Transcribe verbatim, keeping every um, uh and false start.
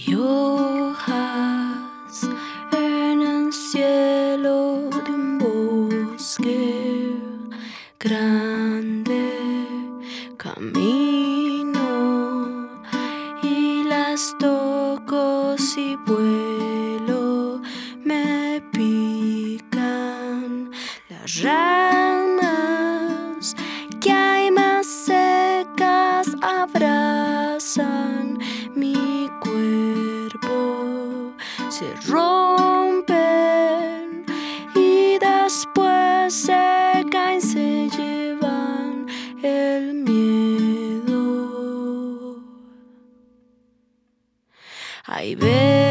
Hay hojas en el cielo de un bosque grande, camino y las toco, si vuelo me pican las ramas que hay más secas, abrazan mi cuerpo, se rompen y después se caen, se llevan el miedo. Hay veces